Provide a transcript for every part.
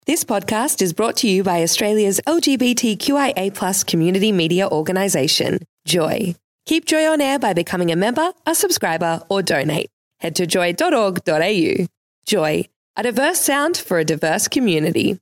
This podcast is brought to you by Australia's LGBTQIA+ community media organisation, Joy. Keep Joy on air by becoming a member, a subscriber, or donate. Head to joy.org.au. Joy, a diverse sound for a diverse community.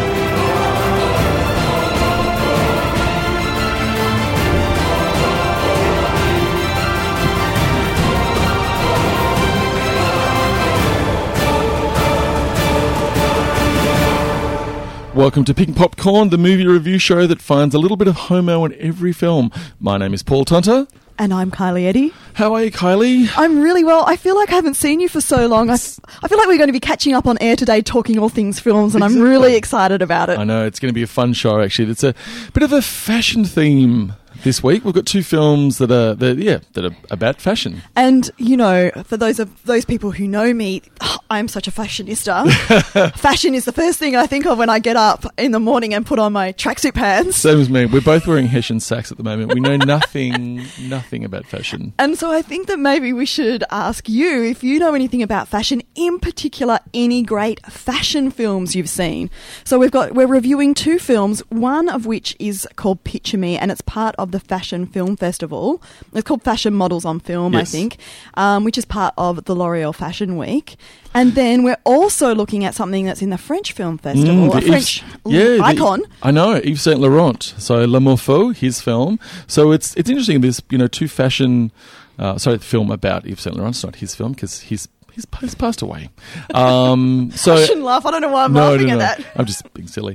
Welcome to Pink Popcorn, the movie review show that finds a little bit of homo in every film. My name is Paul Tunter. And I'm Kylie Eddy. How are you, Kylie? I'm really well. I feel like I haven't seen you for so long. I feel like we're going to be catching up on air today talking all things films, and I'm really excited about it. I know, it's going to be a fun show, actually. It's a bit of a fashion theme this week. We've got two films that are about fashion. And, you know, for those people who know me, I'm such a fashionista. Fashion is the first thing I think of when I get up in the morning and put on my tracksuit pants. Same as me. We're both wearing Hessian sacks at the moment. We know nothing about fashion. And so I think that maybe we should ask you if you know anything about fashion, in particular any great fashion films you've seen. So we're reviewing two films, one of which is called Picture Me, and it's part of the Fashion Film Festival. It's called Fashion Models on Film, yes. I think, which is part of the L'Oreal Fashion Week. And then we're also looking at something that's in the French Film Festival, a French icon. I know, Yves Saint Laurent. So L'Amour-Faux, his film. So it's interesting. There's two fashion. The film about Yves Saint Laurent. It's not his film because he's passed away. I shouldn't laugh. I don't know why I'm laughing at that. I'm just being silly.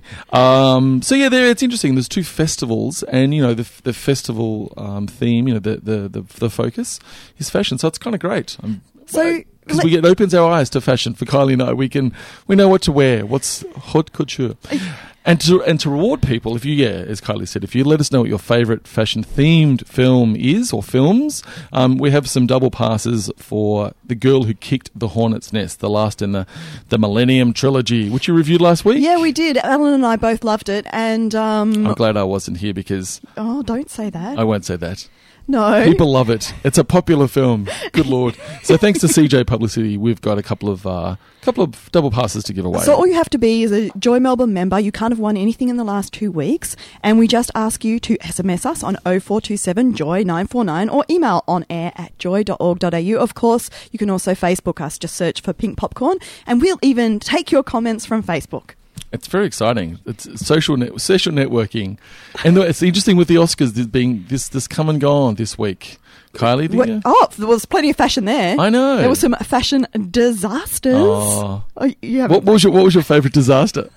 It's interesting. There's two festivals, and the festival theme, the focus is fashion. So it's kind of great. Because it opens our eyes to fashion. For Kylie and I, we know what to wear, what's haute couture. And to reward people, as Kylie said, if you let us know what your favourite fashion-themed film is or films, we have some double passes for The Girl Who Kicked the Hornet's Nest, the last in the Millennium Trilogy, which you reviewed last week. Yeah, we did. Alan and I both loved it. And I'm glad I wasn't here because... Oh, don't say that. I won't say that. No. People love it. It's a popular film. Good Lord. So thanks to CJ Publicity, we've got a couple of double passes to give away. So all you have to be is a Joy Melbourne member. You can't have won anything in the last 2 weeks. And we just ask you to SMS us on 0427 Joy 949 or email onair@joy.org.au. Of course, you can also Facebook us. Just search for Pink Popcorn. And we'll even take your comments from Facebook. It's very exciting. It's social networking. And it's interesting with the Oscars being this come and gone this week. Kylie? There was plenty of fashion there. I know. There was some fashion disasters. Oh. What was your favourite disaster?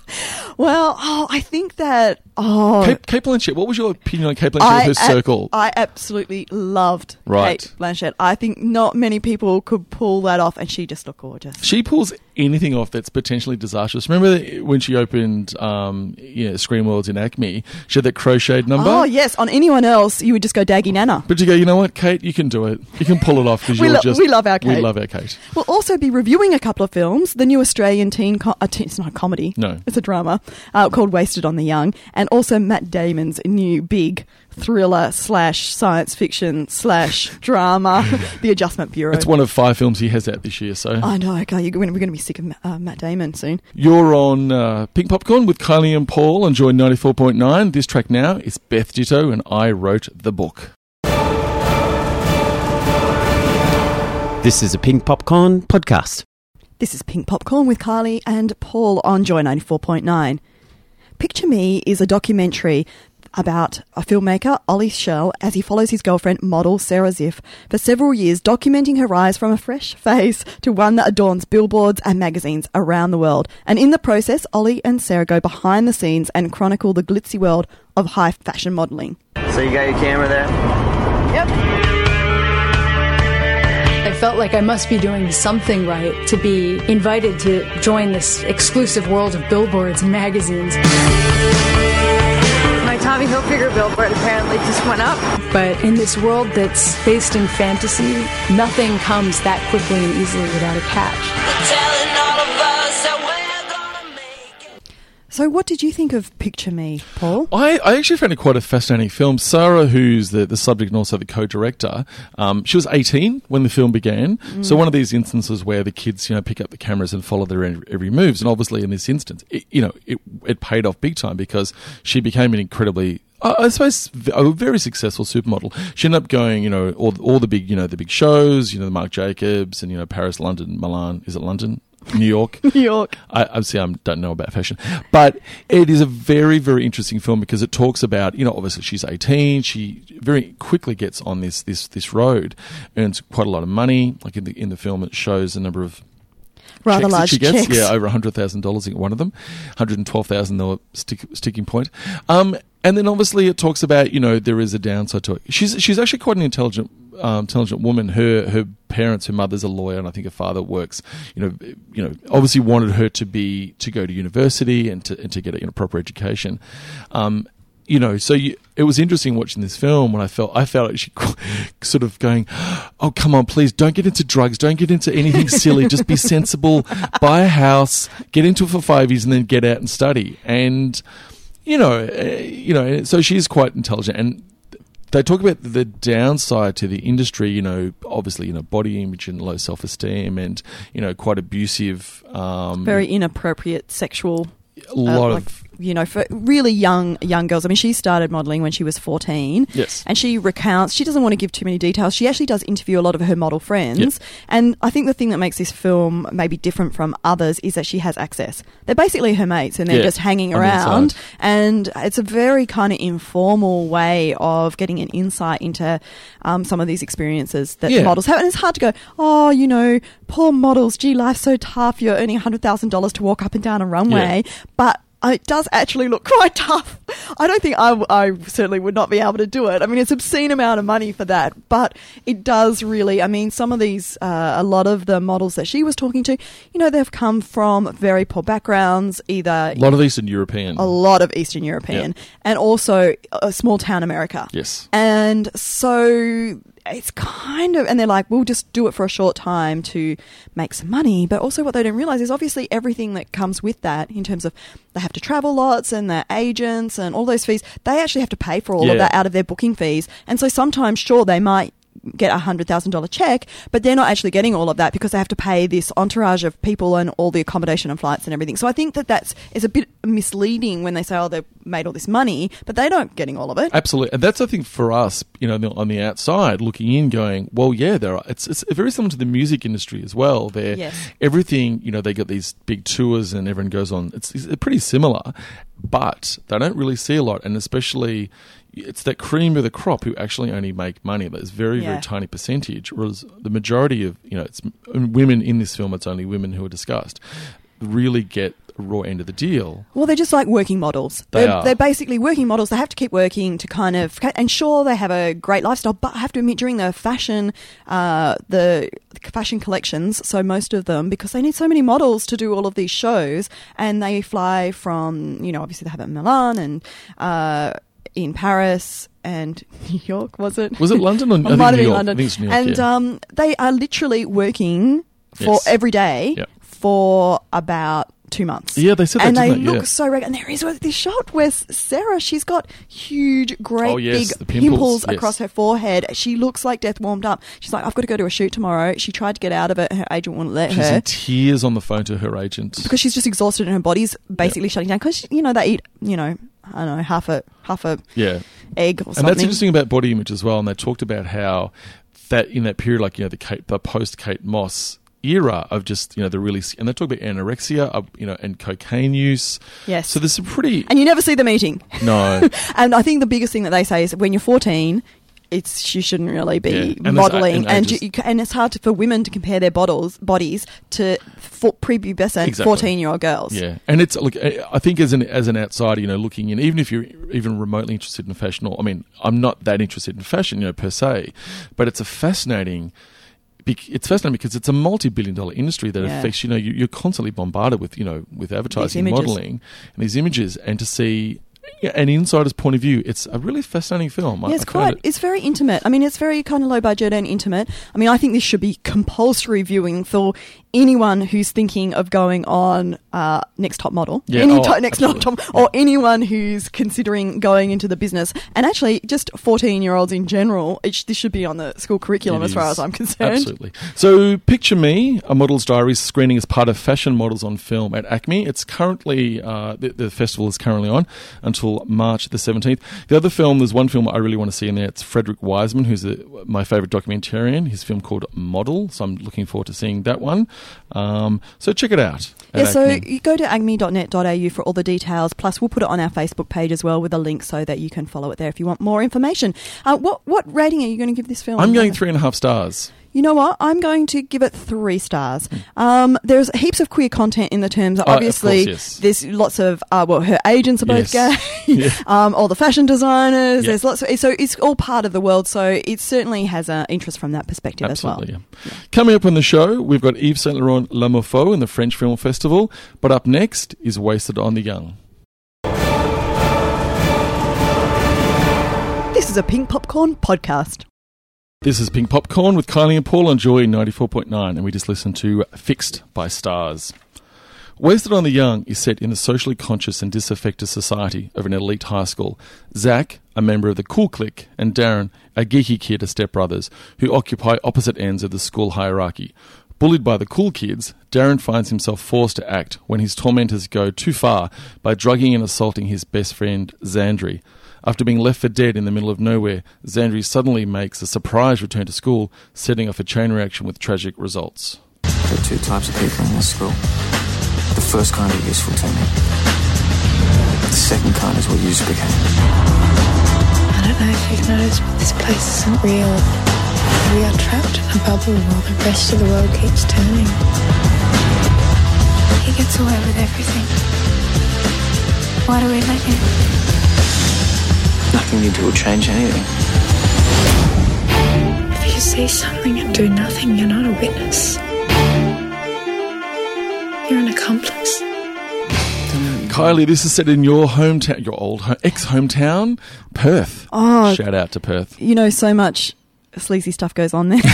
Well, I think that... Cate Blanchett. What was your opinion on Cate Blanchett with her circle? I absolutely loved Cate Blanchett. I think not many people could pull that off, and she just looked gorgeous. She pulls anything off that's potentially disastrous. Remember when she opened Screen Worlds in Acme, she had that crocheted number? Oh, yes. On anyone else, you would just go Daggy Nana. But you go, you know what, Kate, you can do it. You can pull it off because we love our Kate. We love our Kate. We'll also be reviewing a couple of films. The new Australian it's not a comedy. No. It's a drama called Wasted on the Young. And also Matt Damon's new big thriller / science fiction / drama, The Adjustment Bureau. It's one of 5 films he has out this year. So I know. Okay, we're going to be sick of Matt Damon soon. You're on Pink Popcorn with Kylie and Paul on Joy 94.9. This track now is Beth Ditto and I Wrote the Book. This is a Pink Popcorn podcast. This is Pink Popcorn with Kylie and Paul on Joy 94.9. Picture Me is a documentary about a filmmaker, Ollie Schell, as he follows his girlfriend, model Sarah Ziff, for several years, documenting her rise from a fresh face to one that adorns billboards and magazines around the world. And in the process, Ollie and Sarah go behind the scenes and chronicle the glitzy world of high fashion modelling. So you got your camera there? Yep. I felt like I must be doing something right to be invited to join this exclusive world of billboards and magazines. My Tommy Hilfiger billboard apparently just went up. But in this world that's based in fantasy, nothing comes that quickly and easily without a catch. So what did you think of Picture Me, Paul? I actually found it quite a fascinating film. Sarah, who's the subject and also the co-director, she was 18 when the film began. So one of these instances where the kids, pick up the cameras and follow their every moves. And obviously in this instance, it paid off big time because she became an incredibly, I suppose, a very successful supermodel. She ended up going, all the big, the big shows, the Marc Jacobs and, Paris, London, Milan. Is it London? New York. New York. I don't know about fashion. But it is a very, very interesting film because it talks about, obviously she's 18. She very quickly gets on this road, earns quite a lot of money. Like in the film, it shows a number of rather checks large that she gets. checks. Yeah, over $100,000 in one of them. $112,000 sticking point. And then obviously it talks about, there is a downside to it. She's actually quite an intelligent woman. Her parents, her mother's a lawyer, and I think her father works. Obviously wanted her to go to university and to get a proper education. It was interesting watching this film when I felt like she sort of going, oh, come on, please don't get into drugs. Don't get into anything silly. Just be sensible, buy a house, get into it for 5 years and then get out and study. And, so she is quite intelligent. And they talk about the downside to the industry, obviously, body image and low self-esteem and, quite abusive. Very inappropriate sexual. A lot of... for really young girls. I mean, she started modelling when she was 14. Yes. And she recounts, she doesn't want to give too many details. She actually does interview a lot of her model friends. Yep. And I think the thing that makes this film maybe different from others is that she has access. They're basically her mates and they're just hanging around. And it's a very kind of informal way of getting an insight into some of these experiences that models have. And it's hard to go, poor models, gee, life's so tough. You're earning $100,000 to walk up and down a runway. Yeah. But it does actually look quite tough. I don't think I certainly would not be able to do it. I mean, it's an obscene amount of money for that, but it does really, some of these, a lot of the models that she was talking to, they've come from very poor backgrounds, either... A lot of Eastern European. And also small town America. Yes. And so... it's kind of, and they're like, we'll just do it for a short time to make some money. But also what they don't realize is obviously everything that comes with that in terms of they have to travel lots and their agents and all those fees, they actually have to pay for all of that out of their booking fees. And so sometimes, sure, they might get $100,000 check, but they're not actually getting all of that because they have to pay this entourage of people and all the accommodation and flights and everything. So I think that is a bit misleading when they say, oh, they've made all this money, but they don't getting all of it. Absolutely. And that's, I think, for us, on the outside, looking in, going, well, yeah, it's very similar to the music industry as well. Everything, they get these big tours and everyone goes on. It's pretty similar, but they don't really see a lot, and especially... it's that cream of the crop who actually only make money. There's very tiny percentage, whereas the majority of, it's women in this film, it's only women who are discussed, really get the raw end of the deal. Well, they're just like working models. They're basically working models. They have to keep working to kind of, and sure, they have a great lifestyle, but I have to admit, during the fashion collections, so most of them, because they need so many models to do all of these shows, and they fly from, obviously they have it in Milan and, in Paris and New York, was it? Was it London? Or might have been London. I think it's New York, and they are literally working for every day for about 2 months. Yeah, they said that, and they didn't look so regular. And there is this shot where Sarah, she's got huge, great big pimples across her forehead. She looks like death warmed up. She's like, I've got to go to a shoot tomorrow. She tried to get out of it. Her agent wouldn't let her. She's in tears on the phone to her agent. Because she's just exhausted and her body's basically shutting down. Because, they eat, I don't know, half a egg or something. And that's interesting about body image as well. And they talked about how that in that period, like, the post-Kate Moss era of just, the really... And they talk about anorexia, and cocaine use. Yes. So there's some pretty... And you never see them eating. No. And I think the biggest thing that they say is when you're 14... you shouldn't really be modelling, and it's hard for women to compare their bodies to prepubescent 14-year-old girls. Yeah, and it's I think as an outsider, looking in, even if you're even remotely interested in fashion, I'm not that interested in fashion, per se, but it's fascinating because it's a multi-billion-dollar industry that affects, you're constantly bombarded with, with advertising, modelling, and these images, and to see an insider's point of view, it's a really fascinating film. Yeah, it's very intimate. I mean, it's very kind of low budget and intimate. I mean, I think this should be compulsory viewing for anyone who's thinking of going on Next Top Model, or anyone who's considering going into the business, and actually just 14-year-olds in general. This should be on the school curriculum as far as I'm concerned. Absolutely. So Picture Me, A Model's Diary, is screening as part of Fashion Models on Film at ACME. It's currently, the festival is currently on until March the 17th. The other film, there's one film I really want to see in there. It's Frederick Wiseman, who's my favourite documentarian. His film called Model, so I'm looking forward to seeing that one. So check it out. So you go to acme.net.au for all the details. Plus, we'll put it on our Facebook page as well with a link so that you can follow it there if you want more information. What rating are you going to give this film? I'm going 3.5 stars. You know what? I'm going to give it 3 stars. There's heaps of queer content in the terms. Obviously, of course, yes. There's lots of her agents are both gay. Yeah. All the fashion designers. Yeah. There's lots of, so it's all part of the world. So it certainly has an interest from that perspective as well. Yeah. Coming up on the show, we've got Yves Saint Laurent L'Homme Faux in the French Film Festival. But up next is Wasted on the Young. This is a Pink Popcorn podcast. This is Pink Popcorn with Kylie and Paul on Joy 94.9, and we just listened to Fixed by Stars. Wasted on the Young is set in the socially conscious and disaffected society of an elite high school. Zach, a member of the cool clique, and Darren, a geeky kid of stepbrothers, who occupy opposite ends of the school hierarchy. Bullied by the cool kids, Darren finds himself forced to act when his tormentors go too far by drugging and assaulting his best friend, Xandri. After being left for dead in the middle of nowhere, Xandri suddenly makes a surprise return to school, setting off a chain reaction with tragic results. There are 2 types of people in this school. The first kind are useful to me. The second kind is what you became. I don't know if you've noticed, but this place isn't real. We are trapped in a bubble while the rest of the world keeps turning. He gets away with everything. Why do we let him? Nothing you do will change anything. If you see something and do nothing, you're not a witness. You're an accomplice. Kylie, this is set in your hometown, your old ex-hometown, Perth. Oh, shout out to Perth. You know, so much sleazy stuff goes on there.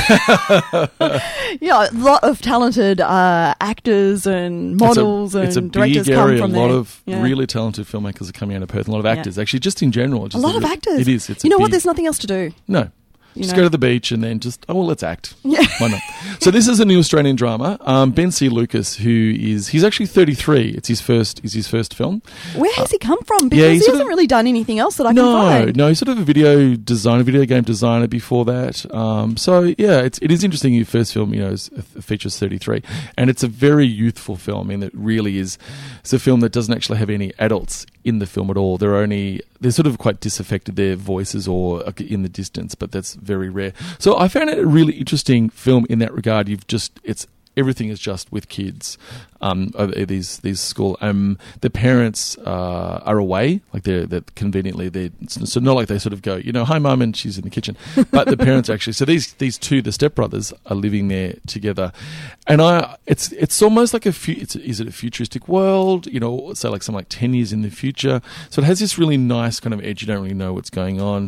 A lot of talented actors and models and directors come from there. A lot of really talented filmmakers are coming out of Perth. A lot of actors, actually, just in general. A lot of actors. It is. You know what? There's nothing else to do. No. Just go to the beach and then let's act. Yeah. Why not? So this is a new Australian drama. Ben C. Lucas, he's actually 33. It's his first film. Where has he come from? Because he hasn't really done anything else that I can find. No, he's sort of a video game designer before that. It is interesting. Your first film, features 33, and it's a very youthful film. I mean, it really is. It's a film that doesn't actually have any adults in the film at all. They're sort of quite disaffected, their voices or in the distance, but that's very rare. So I found it a really interesting film in that regard. Everything is just with kids. These school. The parents are away, like they're conveniently so not like they sort of go, hi mum, and she's in the kitchen. But the parents actually. So these two, the stepbrothers, are living there together, and it's almost like is it a futuristic world? Say like something like 10 years in the future. So it has this really nice kind of edge. You don't really know what's going on.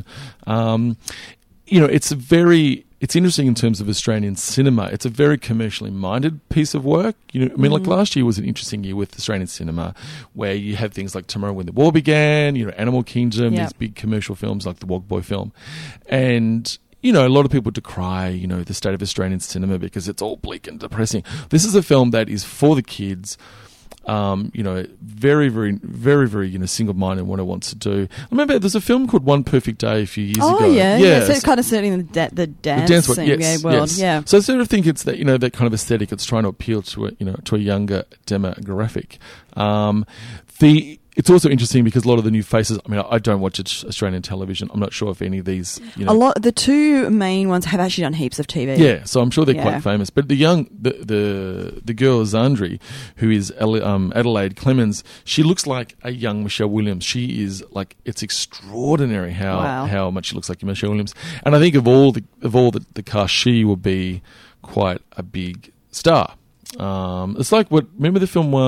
It's interesting in terms of Australian cinema. It's a very commercially minded piece of work. Like last year was an interesting year with Australian cinema, where you had things like Tomorrow When the War Began, Animal Kingdom, these big commercial films like the Wog Boy film, and a lot of people decry the state of Australian cinema because it's all bleak and depressing. This is a film that is for the kids. Very, very, very, very, single-minded in what it wants to do. I remember there's a film called One Perfect Day a few years ago. Oh, yeah. So it's kind of setting the dance world. Yes. Yeah. So I sort of think it's that, that kind of aesthetic. It's trying to appeal to a younger demographic. It's also interesting because a lot of the new faces, I don't watch Australian television. I'm not sure if any of these, the 2 main ones have actually done heaps of TV. Yeah, so I'm sure they're quite famous. But the girl Xandri, who is Adelaide Clemens, she looks like a young Michelle Williams. She is like, it's extraordinary how much she looks like Michelle Williams. And I think of all the cast, she will be quite a big star. It's like remember the film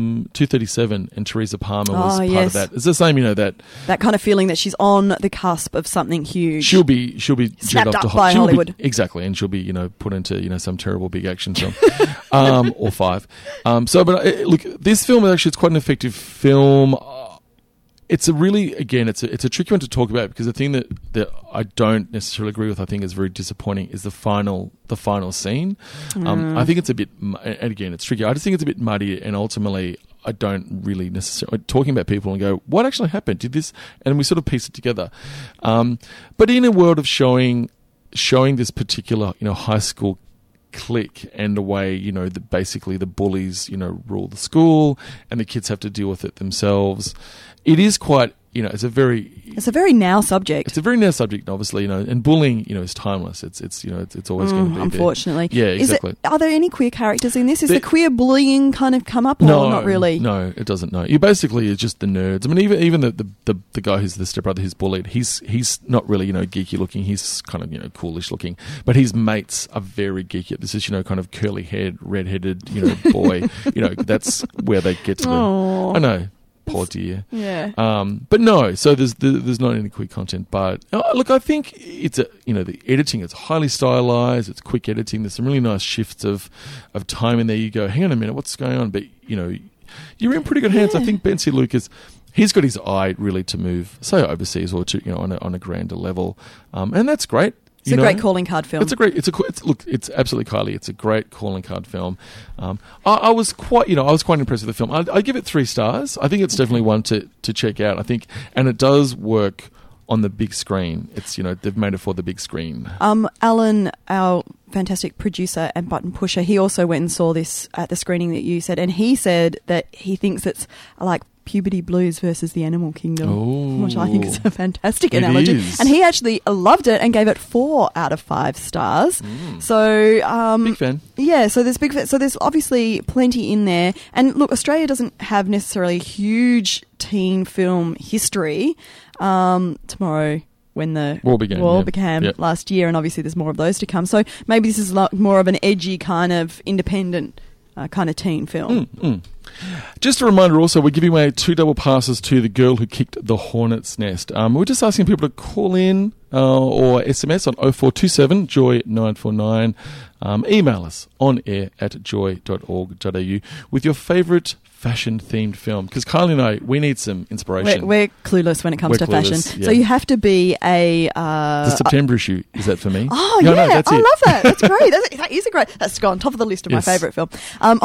237 and Teresa Palmer was part yes. of that. It's the same, that kind of feeling that she's on the cusp of something huge. She'll be snapped jet up off to by Hollywood. Exactly, and she'll be put into some terrible big action film or 5. Look, this film actually it's quite an effective film. It's a tricky one to talk about because the thing that I don't necessarily agree with, I think is very disappointing, is the final scene. I think it's a bit, and again, it's tricky. I just think it's a bit muddy, and ultimately, I don't really necessarily talking about people and go, what actually happened? Did this? And we sort of piece it together. But in a world of showing this particular, high school clique and the way, that basically the bullies, rule the school and the kids have to deal with it themselves. It is quite, it's a very now subject. It's a very now subject, obviously, and bullying, is timeless. It's always going to be unfortunately. there. Yeah, exactly. Are there any queer characters in this? Is the queer bullying kind of come up? No, or not really. No, it doesn't. No, you basically is just the nerds. I mean, even the guy who's the stepbrother who's bullied, he's not really geeky looking. He's kind of coolish looking, but his mates are very geeky. This is kind of curly haired, red headed boy. That's where they get to them. I know. Poor dear. Yeah. But no, so there's not any quick content. But look, I think it's the editing. It's highly stylized. It's quick editing. There's some really nice shifts of time in there. You go, hang on a minute, what's going on? But you're in pretty good hands. I think Ben C. Lucas, he's got his eye really to move, say overseas or to on a grander level, and that's great. It's a great calling card film. It's absolutely Kylie. It's a great calling card film. I was quite impressed with the film. I give it 3 stars. I think it's definitely one to check out. I think, and it does work on the big screen. It's they've made it for the big screen. Alan, our fantastic producer and button pusher, he also went and saw this at the screening that you said, and he said that he thinks it's like Puberty Blues versus the Animal Kingdom, which I think is a fantastic analogy. And he actually loved it and gave it 4 out of 5 stars. So big fan. Yeah, so there's obviously plenty in there. And look, Australia doesn't have necessarily huge teen film history. Tomorrow, when the War began last year, and obviously there's more of those to come. So maybe this is more of an edgy kind of independent kind of teen film. Just a reminder also, we're giving away 2 double passes to The Girl Who Kicked the Hornet's Nest. We're just asking people to call in or SMS on 0427 Joy 949. Email us on air at joy.org.au with your favourite fashion-themed film. Because Kylie and I, we need some inspiration. We're clueless when it comes to fashion. Yeah. So you have to be a... the September issue, is that for me? Oh, yeah. No, that's I love that. That's great. That is a great... That's gone top of the list of my favourite film.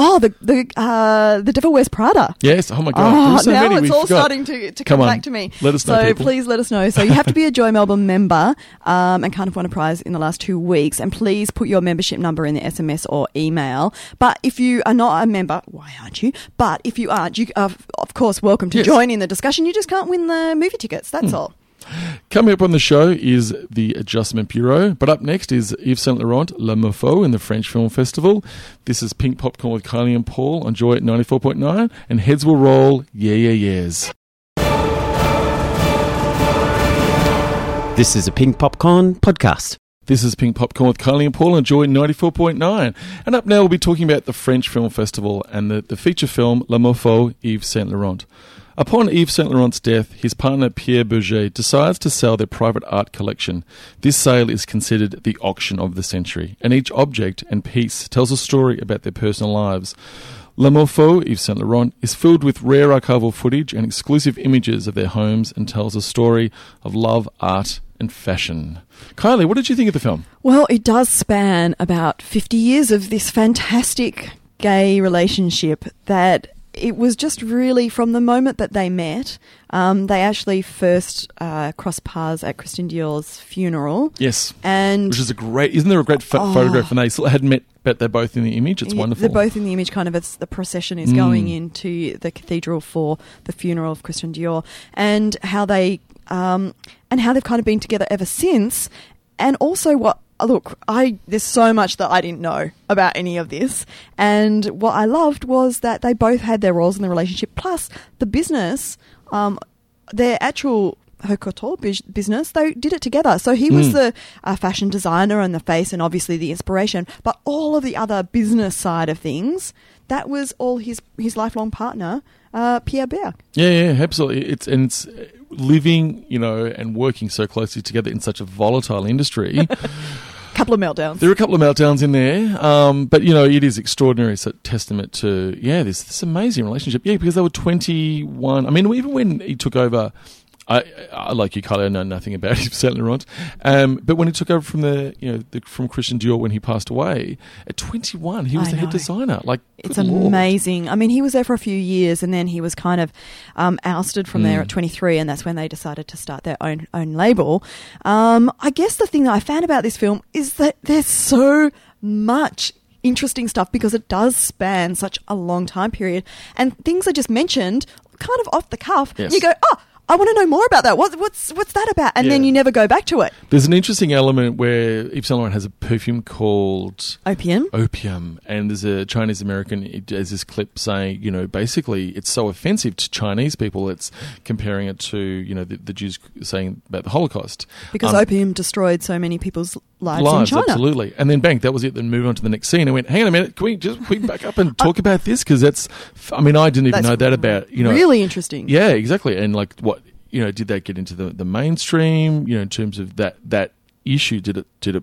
The Devil Wears Prada. Yes. Oh, my God. Now many, it's all starting to come back to me. Let us know, So please let us know. So you have to be a Joy Melbourne member and kind of won a prize in the last 2 weeks. And please put your membership number in the SMS or email. But if you are not a member, why aren't you? But if you aren't, you are, of course, welcome to join in the discussion. You just can't win the movie tickets. That's all. Coming up on the show is the Adjustment Bureau, but up next is Yves Saint Laurent, La Meufo in the French Film Festival. This is Pink Popcorn with Kylie and Paul on Joy at 94.9, and heads will roll, yeahs. This is a Pink Popcorn podcast. This is Pink Popcorn with Kylie and Paul on Joy 94.9. And up now we'll be talking about the French Film Festival and the feature film La Meufo, Yves Saint Laurent. Upon Yves Saint Laurent's death, his partner Pierre Berger decides to sell their private art collection. This sale is considered the auction of the century, and each object and piece tells a story about their personal lives. La Meufo, Yves Saint Laurent, is filled with rare archival footage and exclusive images of their homes and tells a story of love, art, and fashion. Kylie, what did you think of the film? Well, it does span about 50 years of this fantastic gay relationship that it was just really from the moment that they met. They actually first crossed paths at Christian Dior's funeral. Yes, and which is isn't there a great photograph? And they still hadn't met, but they're both in the image. It's wonderful. They're both in the image. Kind of, as the procession is going into the cathedral for the funeral of Christian Dior, and how they've kind of been together ever since. And also, there's so much that I didn't know about any of this. And what I loved was that they both had their roles in the relationship, plus the business, their actual couture business. They did it together. So he was the fashion designer and the face and obviously the inspiration, but all of the other business side of things, that was all his lifelong partner, Pierre Berg. Yeah, absolutely. It's living, and working so closely together in such a volatile industry. Couple of meltdowns. There are a couple of meltdowns in there, but it is extraordinary. It's a testament to this amazing relationship. Yeah, because they were 21. I mean, even when he took over, I like you, Kylie. I know nothing about him, Saint Laurent. But when he took over from from Christian Dior when he passed away at 21, he was the head designer. Like, it's amazing. I mean, he was there for a few years, and then he was kind of ousted from there at 23, and that's when they decided to start their own label. I guess the thing that I found about this film is that there's so much interesting stuff because it does span such a long time period, and things are just mentioned kind of off the cuff. Yes. You go, I want to know more about that. What's that about? And then you never go back to it. There's an interesting element where Yves Saint Laurent has a perfume called Opium, and there's a Chinese American. There's this clip saying, basically it's so offensive to Chinese people. It's comparing it to the Jews saying about the Holocaust because opium destroyed so many people's lives in China. Absolutely. And then bang, that was it. Then move on to the next scene. I went, hang on a minute, can we back up and talk about this? Because I didn't even know that about really interesting. Yeah, exactly. And like what. Did that get into the mainstream? In terms of that issue, did it?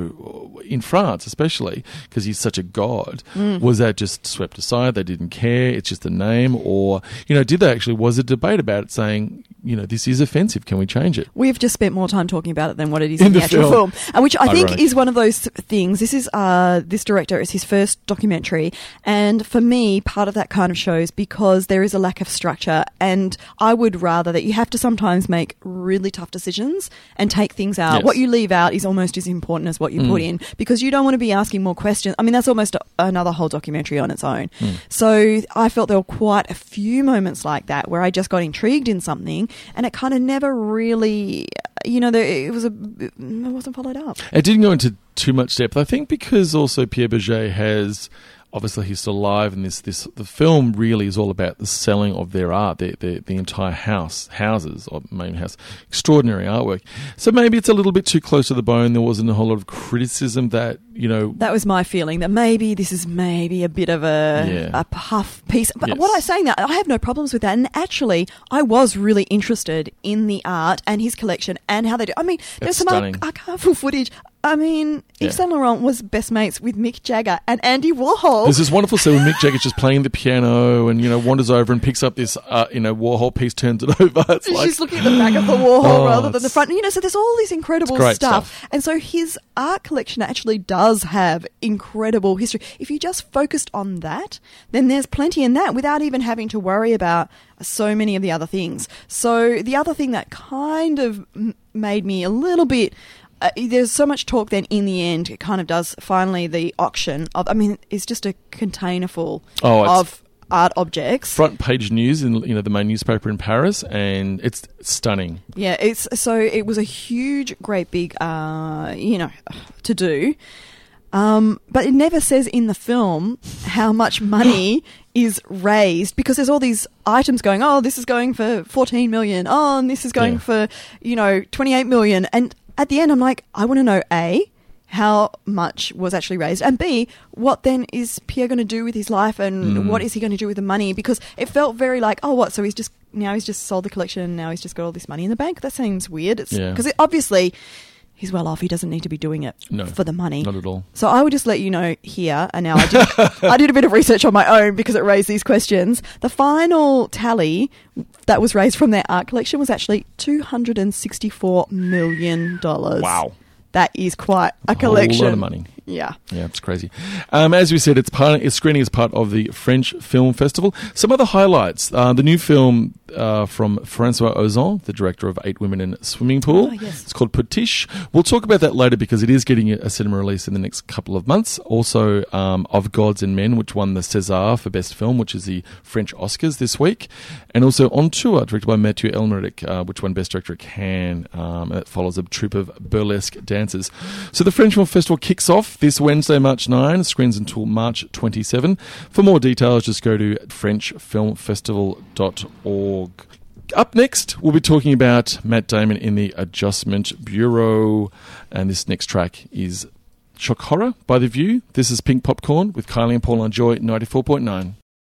In France, especially because he's such a god, was that just swept aside? They didn't care. It's just a name, or did they actually? Was a debate about it, saying this is offensive. Can we change it? We've just spent more time talking about it than what it is in the actual film, and which I think is one of those things. This is this director is his first documentary, and for me, part of that kind of shows because there is a lack of structure, and I would rather that you have to sometimes make really tough decisions and take things out. Yes. What you leave out is almost as important as what you put in, because you don't want to be asking more questions. I mean, that's almost another whole documentary on its own. So I felt there were quite a few moments like that where I just got intrigued in something, and it kind of never really, it wasn't followed up. It didn't go into too much depth, I think, because also Pierre Berger has. Obviously, he's still alive, and the film really is all about the selling of their art, the entire houses, or main house, extraordinary artwork. So maybe it's a little bit too close to the bone. There wasn't a whole lot of criticism that. That was my feeling, that maybe this is a bit of a puff piece. But what I'm saying that, I have no problems with that. And actually, I was really interested in the art and his collection and how they do. I mean, there's some archival footage. I mean, Yves Saint Laurent was best mates with Mick Jagger and Andy Warhol. There's this wonderful scene where Mick Jagger's just playing the piano and, wanders over and picks up this, Warhol piece, turns it over. She's looking at the back of the Warhol rather than the front. So there's all this incredible stuff. And so his art collection actually does have incredible history. If you just focused on that, then there's plenty in that without even having to worry about so many of the other things. So the other thing that kind of made me a little bit... there's so much talk then in the end, it kind of does finally the auction of, it's just a container full of art objects. Front page news in the main newspaper in Paris, and it's stunning. Yeah, it was a huge, great big, to do. But it never says in the film how much money is raised, because there's all these items going, this is going for 14 million, and this is going for, 28 million. And at the end, I'm like, I want to know, A, how much was actually raised, and B, what then is Pierre going to do with his life, and what is he going to do with the money? Because it felt very like, so he's just sold the collection, and now he's just got all this money in the bank. That seems weird. Because obviously he's well off. He doesn't need to be doing it for the money. Not at all. So I would just let you know here, and now I did a bit of research on my own because it raised these questions. The final tally that was raised from their art collection was actually $264 million. Wow. That is quite a collection. A lot of money. Yeah. Yeah, it's crazy. As we said, it's screening as part of the French Film Festival. Some other highlights. The new film from Francois Ozon, the director of 8 Women in a Swimming Pool. Yes. It's called Potiche. We'll talk about that later because it is getting a cinema release in the next couple of months. Also, Of Gods and Men, which won the César for Best Film, which is the French Oscars this week. And also On Tour, directed by Mathieu Amalric, which won Best Director at Cannes. It follows a troupe of burlesque dancers. So the French Film Festival kicks off this Wednesday, March 9, screens until March 27. For more details, just go to FrenchFilmFestival.org. Up next, we'll be talking about Matt Damon in the Adjustment Bureau. And this next track is Shock Horror by The View. This is Pink Popcorn with Kylie and Paul on Joy 94.9.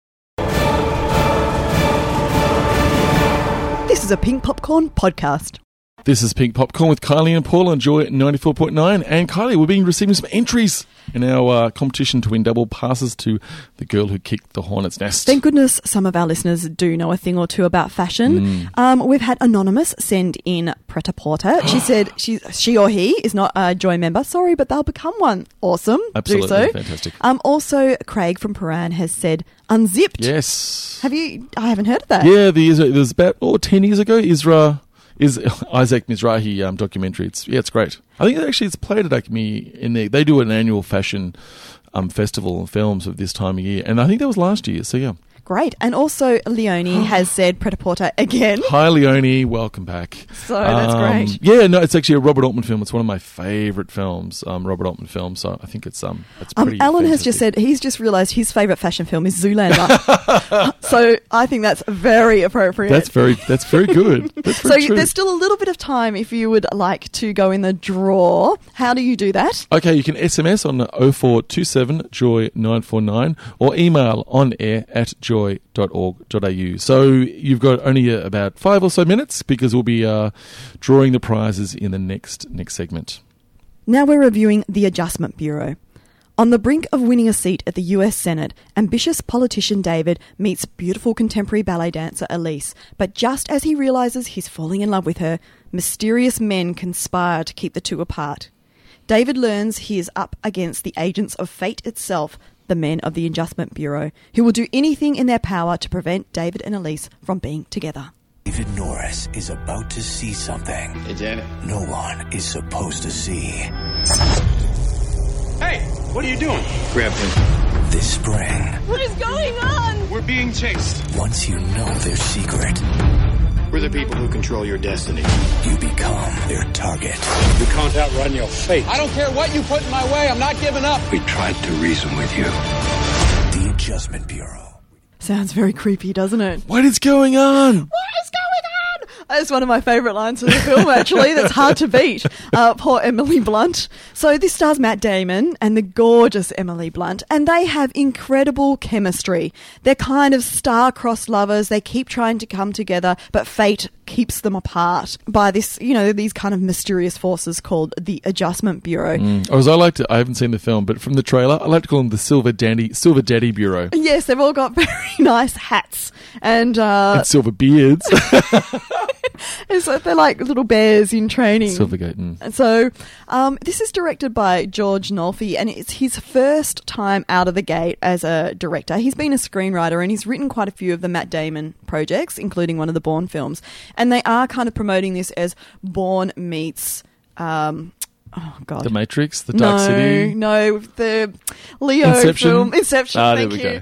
This is a Pink Popcorn podcast. This is Pink Popcorn with Kylie and Paul on Joy 94.9. And Kylie, we've been receiving some entries in our competition to win double passes to The Girl Who Kicked the Hornet's Nest. Thank goodness some of our listeners do know a thing or two about fashion. We've had Anonymous send in Pret-a-Porter. She said she or he is not a Joy member. Sorry, but they'll become one. Awesome. Absolutely. Do so. Fantastic. Also, Craig from Paran has said Unzipped. Yes. I haven't heard of that. Yeah, it was about 10 years ago. Is Isaac Mizrahi documentary. It's great. I think it's played at Acme in there. They do an annual fashion festival and films of this time of year, and I think that was last year. So yeah, great. And also Leonie has said Pret-a-Porter again. Hi Leonie, welcome back. So that's great. Yeah, no, it's actually a Robert Altman film. It's one of my favourite films, Robert Altman films. So I think it's pretty. Alan has just said he's just realised his favourite fashion film is Zoolander. So I think that's very appropriate. That's very good. That's very so true. There's still a little bit of time if you would like to go in the draw. How do you do that? Okay, you can SMS on 0427 Joy 949 or email onair@joy.org.au. So you've got only about 5 or so minutes because we'll be drawing the prizes in the next segment. Now we're reviewing the Adjustment Bureau. On the brink of winning a seat at the US Senate, ambitious politician David meets beautiful contemporary ballet dancer Elise, but just as he realises he's falling in love with her, mysterious men conspire to keep the two apart. David learns he is up against the agents of fate itself, the men of the Adjustment Bureau, who will do anything in their power to prevent David and Elise from being together. David Norris is about to see something. Hey, Janet. No one is supposed to see. Hey, what are you doing? Grab him. This spring. What is going on? We're being chased. Once you know their secret, we're the people who control your destiny. You become their target. You can't outrun your fate. I don't care what you put in my way. I'm not giving up. We tried to reason with you. The Adjustment Bureau. Sounds very creepy, doesn't it? What is going on? What is going on? That's one of my favourite lines of the film, actually. That's hard to beat. Poor Emily Blunt. So this stars Matt Damon and the gorgeous Emily Blunt, and they have incredible chemistry. They're kind of star-crossed lovers. They keep trying to come together, but fate keeps them apart by this, these kind of mysterious forces called the Adjustment Bureau. I haven't seen the film, but from the trailer, I like to call them the Silver Daddy Bureau. Yes, they've all got very nice hats and silver beards. So they're like little bears in training. Silvergate. And so this is directed by George Nolfi, and it's his first time out of the gate as a director. He's been a screenwriter, and he's written quite a few of the Matt Damon projects, including one of the Bourne films. And they are kind of promoting this as Bourne meets... oh, God. The Matrix, The Dark City. No, the Leo Inception. film. Inception, thank you.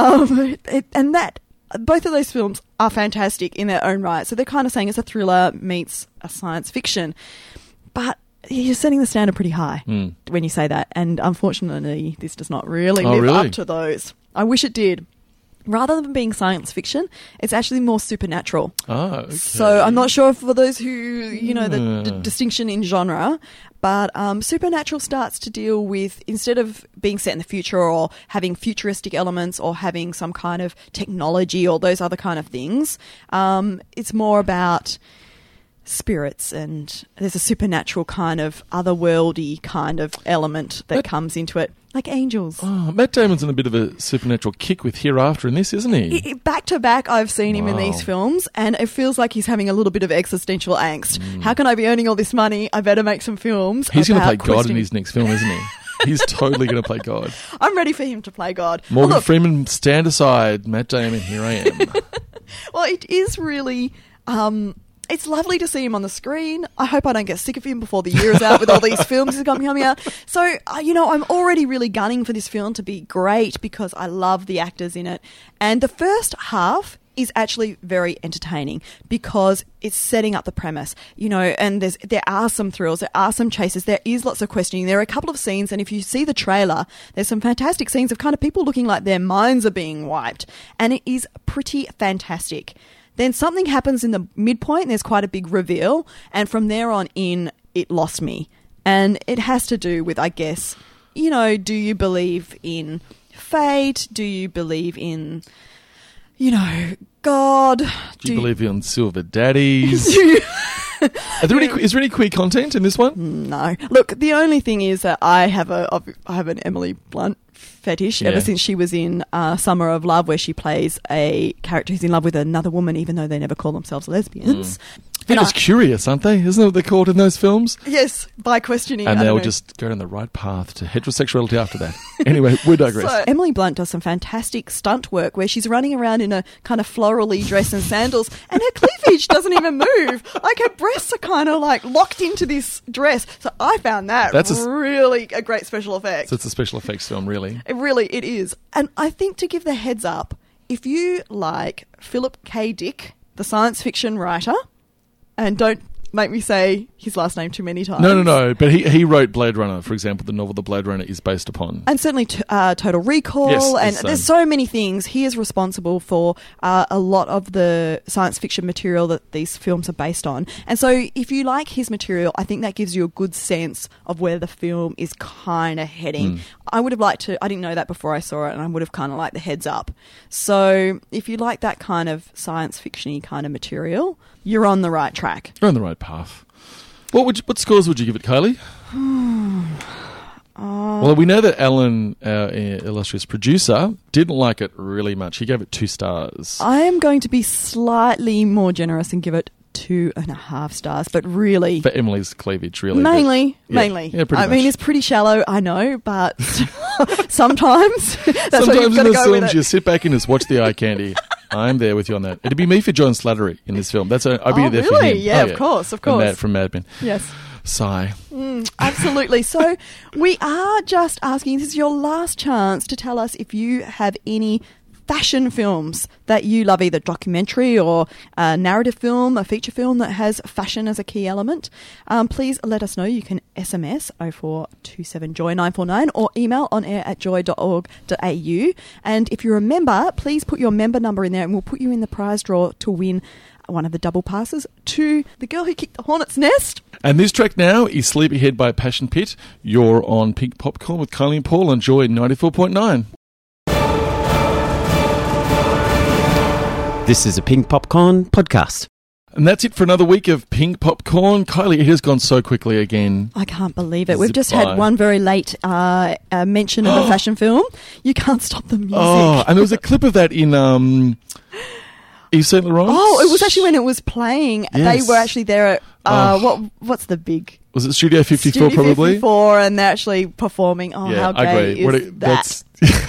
And that... Both of those films are fantastic in their own right. So they're kind of saying it's a thriller meets a science fiction. But you're setting the standard pretty high when you say that. And unfortunately, this does not really live up to those. I wish it did. Rather than being science fiction, it's actually more supernatural. Oh, okay. So I'm not sure for those who, the distinction in genre, but supernatural starts to deal with, instead of being set in the future or having futuristic elements or having some kind of technology or those other kind of things, it's more about spirits, and there's a supernatural kind of otherworldly kind of element that comes into it. Like angels. Oh, Matt Damon's on a bit of a supernatural kick with Hereafter in this, isn't he? Back to back, I've seen him in these films, and it feels like he's having a little bit of existential angst. How can I be earning all this money? I better make some films. He's going to play God in his next film, isn't he? He's totally going to play God. I'm ready for him to play God. Morgan Freeman, stand aside. Matt Damon, here I am. Well, it is really... it's lovely to see him on the screen. I hope I don't get sick of him before the year is out with all these films he's got coming out. So, I'm already really gunning for this film to be great because I love the actors in it. And the first half is actually very entertaining because it's setting up the premise, and there are some thrills, there are some chases, there is lots of questioning. There are a couple of scenes, and if you see the trailer, there's some fantastic scenes of kind of people looking like their minds are being wiped. And it is pretty fantastic. Then something happens in the midpoint, and there's quite a big reveal. And from there on in, it lost me. And it has to do with, I guess, you know, do you believe in fate? Do you believe in, you know, God? Do you believe in silver daddies? Is there any queer content in this one? No. Look, the only thing is that I have an Emily Blunt fetish ever since she was in Summer of Love, where she plays a character who's in love with another woman, even though they never call themselves lesbians. They're just curious, aren't they? Isn't that what they're called in those films? Yes, by questioning. And they'll just go down the right path to heterosexuality after that. Anyway, we digress. So, Emily Blunt does some fantastic stunt work where she's running around in a kind of florally dress and sandals, and her cleavage doesn't even move. Like, her breasts are kind of like locked into this dress. So I found that really a great special effect. So it's a special effects film, really. It is. And I think, to give the heads up, if you like Philip K. Dick, the science fiction writer, and don't make me say his last name too many times. No. But he wrote Blade Runner, for example, the novel that Blade Runner is based upon. And certainly Total Recall. Yes, and there's so many things. He is responsible for a lot of the science fiction material that these films are based on. And so if you like his material, I think that gives you a good sense of where the film is kind of heading. I would have liked to... I didn't know that before I saw it, and I would have kind of liked the heads up. So if you like that kind of science fiction-y kind of material, you're on the right track. You're on the right path. What scores would you give it, Kylie? Well, we know that Alan, our illustrious producer, didn't like it really much. He gave it 2 stars. I am going to be slightly more generous and give it 2.5 stars, but really... For Emily's cleavage, really. Mainly. Yeah, pretty much. mean, it's pretty shallow, I know, but sometimes that's sometimes what you've got to go with it. You sit back and just watch the eye candy. I'm there with you on that. It'd be me for John Slattery in this film. I'd be there for him. Yeah, of course. From Mad Men. Yes. Sigh. Absolutely. So we are just asking, this is your last chance to tell us if you have any fashion films that you love, either documentary or a narrative film, a feature film that has fashion as a key element. Please let us know. You can SMS 0427JOY949 or email onair@joy.org.au. And if you're a member, please put your member number in there and we'll put you in the prize draw to win one of the double passes to The Girl Who Kicked the Hornet's Nest. And this track now is Sleepyhead by Passion Pit. You're on Pink Popcorn with Kylie and Paul on Joy 94.9. This is a Pink Popcorn podcast. And that's it for another week of Pink Popcorn. Kylie, it has gone so quickly again. I can't believe it. We've just had one very late mention of a fashion film. You can't stop the music. Oh, and there was a clip of that in Yves Saint Laurent. Oh, it was actually when it was playing. Yes. They were actually there at, what's the big... Was it Studio 54 Studio probably? 54, and they're actually performing. Oh, yeah, how gay is that?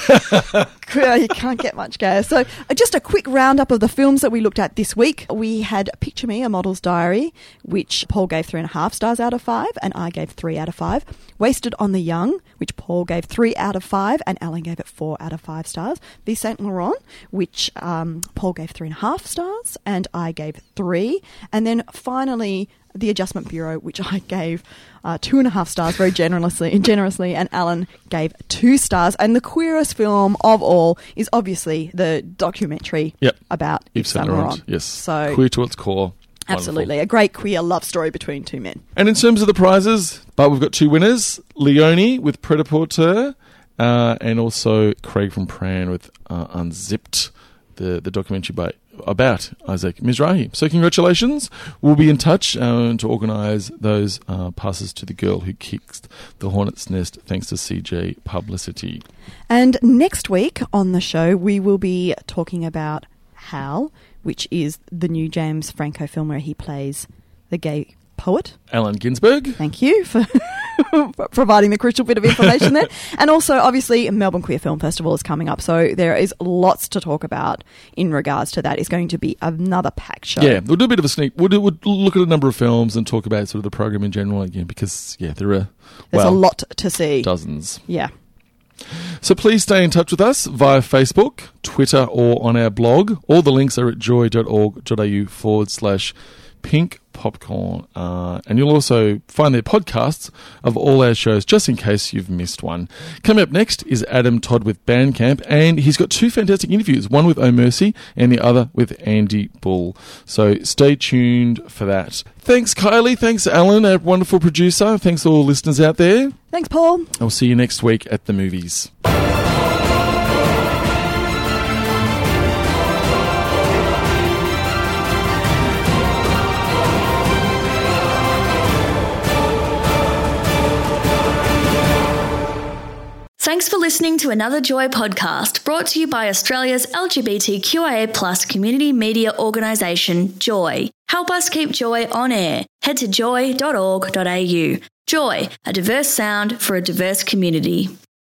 You can't get much gayer. So just a quick roundup of the films that we looked at this week. We had Picture Me, A Model's Diary, which Paul gave 3.5 stars out of 5 and I gave 3 out of 5. Wasted on the Young, which Paul gave 3 out of 5 and Alan gave it 4 out of 5 stars. Yves Saint Laurent, which Paul gave 3.5 stars and I gave 3. And then finally The Adjustment Bureau, which I gave 2.5 stars very generously, and Alan gave 2 stars. And the queerest film of all is obviously the documentary about Yves Saint Laurent. Yes, so queer to its core. Absolutely, Wonderful. a great queer love story between 2 men. And in terms of the prizes, but we've got 2 winners: Leonie with Pret-a-Porter, and also Craig from Pran with Unzipped, the documentary about Isaac Mizrahi. So congratulations. We'll be in touch to organise those passes to The Girl Who Kicked the Hornet's Nest, thanks to CJ Publicity. And next week on the show, we will be talking about Hal, which is the new James Franco film where he plays the gay poet. Allen Ginsberg. Thank you for providing the crucial bit of information there. And also, obviously, Melbourne Queer Film Festival is coming up, so there is lots to talk about in regards to that. It's going to be another packed show. Yeah, we'll do a bit of a sneak. We'll look at a number of films and talk about sort of the program in general again, because, there's a lot to see. Dozens. Yeah. So please stay in touch with us via Facebook, Twitter, or on our blog. All the links are at joy.org.au/Pink Popcorn. And you'll also find their podcasts of all our shows, just in case you've missed one. Coming up next is Adam Todd with Bandcamp, and he's got 2 fantastic interviews, one with Oh Mercy and the other with Andy Bull. So stay tuned for that. Thanks, Kylie. Thanks, Alan, our wonderful producer. Thanks to all listeners out there. Thanks, Paul. I'll see you next week at the movies. Thanks for listening to another Joy podcast brought to you by Australia's LGBTQIA+ community media organisation, Joy. Help us keep Joy on air. Head to joy.org.au. Joy, a diverse sound for a diverse community.